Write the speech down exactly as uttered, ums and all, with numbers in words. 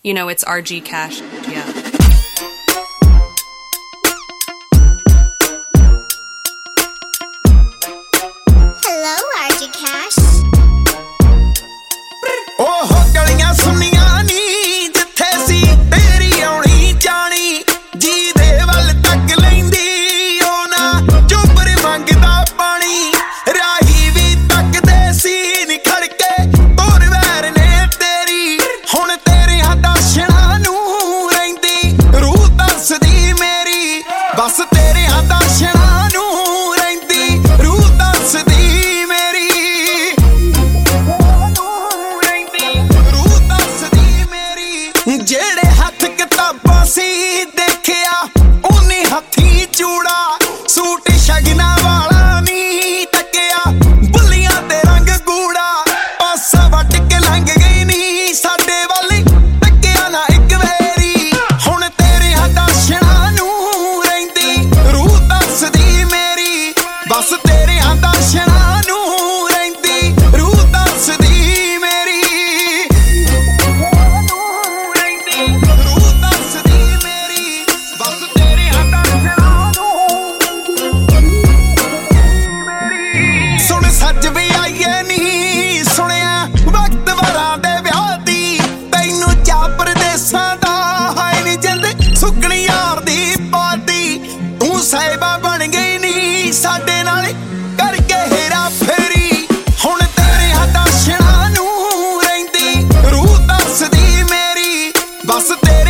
You know, it's R G Cash. Yeah. Hello, R G Cash. Oh, ਗਲੀਆਂ ਸੁਣੀਆਂ ਨੀ ਜਿੱਥੇ ਸੀ ਤੇਰੀ ਆਉਣੀ ਜਾਣੀ ਜੀ ਦੇ ਵੱਲ ਤੱਕ ਲੈਂਦੀ ਉਹ ਨਾ ਚੁੱਪਰ ਮੰਗਦਾ ਪਾਣੀ ਰਾਹੀ ਵੀ ਤੱਕਦੇ ਸੀ ਨੀ ਖੜ ਕੇ ਤੋਰ ਵੈਰ ਨੇ ਤੇਰੀ ਹੁਣ ਤੇਰਿਆਂ ਦਰਸ਼ਨਾਂ ਨੂੰ ਰਹਿੰਦੀ ਰੂਹ ਦੱਸਦੀ ਮੇਰੀ ਬਸ ਤੇਰਿਆਂ ਦਰਸ਼ਨਾਂ ਨੂੰ ਰਹਿੰਦੀ ਰੂਹ ਦੱਸਦੀ ਮੇਰੀ ਜਿਹੜੇ ਹੱਥ ਕਿਤਾਬਾਂ ਸੀ ਦੇਖਿਆ ਉਹਨੇ ਹੱਥੀ ਚੂੜਾ ਸੂਟ ਸ਼ਗਨਾਂ ਵਾਲਾ ਨੀ ਤੱਕਿਆ ਬੁੱਲੀਆਂ ਤੇ ਰੰਗ ਗੂੜਾ ਪਾਸਾ ਵੱਟ ਕੇ ਲੰਘ ਗਈ ਨੀ ਸਾਡੇ ਵੱਲ ਤੱਕਿਆ ਨਾ ਇੱਕ ਵੇਰੀ ਹੁਣ ਤੇਰੇ ਦਰਸ਼ਨਾਂ ਨੂੰ ਰਹਿੰਦੀ ਰੂਹ ਦੱਸਦੀ ਮੇਰੀ ਬਸ ਤੇਰੇ ਦਰਸ਼ਨਾਂ ਨੂੰ ਰਹਿੰਦੀ ਰੂਹ ਦੱਸਦੀ ਮੇਰੀ ਸੱਜ ਵੀ ਆਈਏ ਨੀ ਸੁਣਿਆ ਵਕਤ ਵਰਾਂ ਦੇ ਵਿਆਹ ਦੀ ਤੈਨੂੰ ਚਾ ਪਰਦੇਸਾਂ ਦਾ ਹਾਏ ਨੀ ਜਿੰਦ ਸੁੱਕਣੀ ਯਾਰ ਦੀ ਪਾਦੀ ਤੂੰ ਸਾਹਿਬਾ ਬਣ ਗਈ ਨੀ ਸਾਡੇ ਨਾਲ ਕਰਕੇ ਹੇਰਾ ਫੇਰੀ ਹੁਣ ਤੇਰੇ ਦਰਸ਼ਨਾਂ ਨੂੰ ਰਹਿੰਦੀ ਰੂਹ ਦੱਸਦੀ ਮੇਰੀ ਬਸ ਤੇ